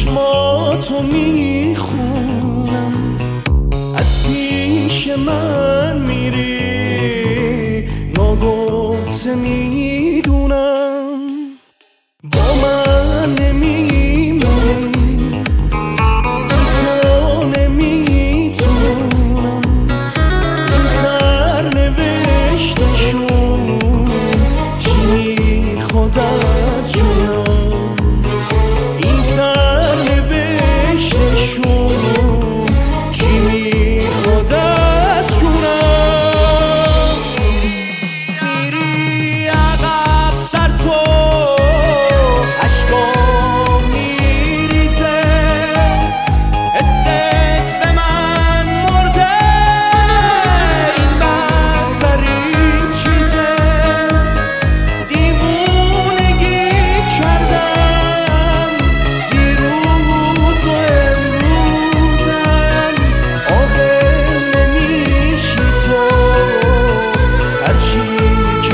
چشماتو میخونم، از پیش من میری ناگفته میدونم، با من نمیمونی بی تو نمیتونم، این سرنوشتشون چی میخواد از جونم، این سرنوشتشون چی میخواد از جونم. میری عقب سر تو اشکام میریزه، حست به من مرده، این بدترین چیزه، دیوونگی کردم دیروز و امروزم، عاقل نمیشی تو هرچی که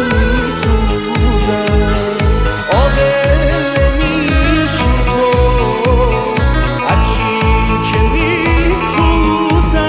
میسوزم، عاقل نمیشی تو هرچی که میسوزم.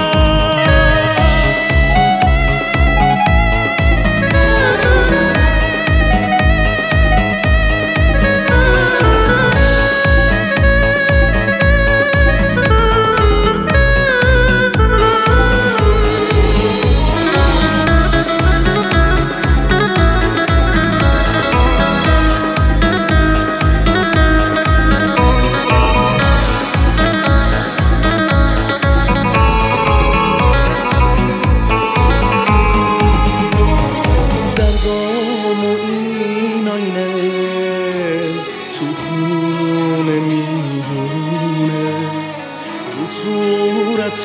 درگام و این آینه تو خونه میدونه، رو صورت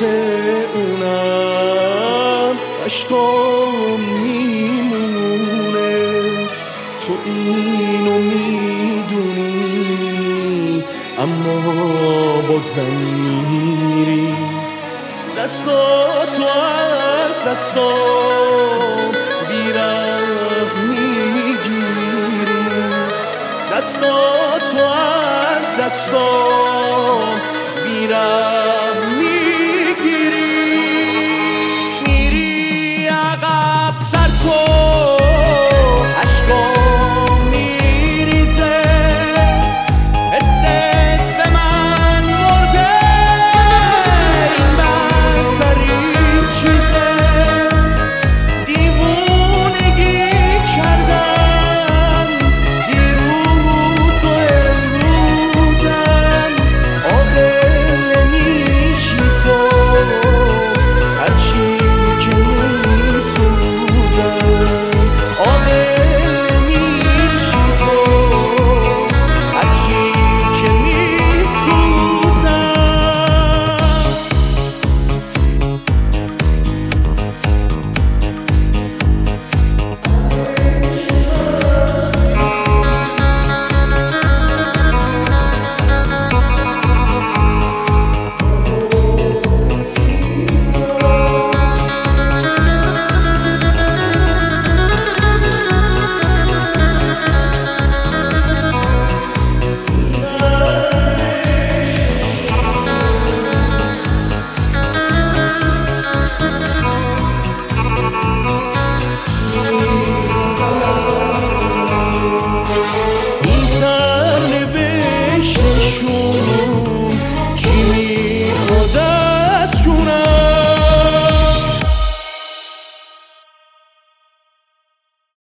اونم اشکام میمونه، تو اینو میدونی اما بازم میری، دستاتو از دستام بی‌رحم میگیری، دستاتو از دستام بی‌رحم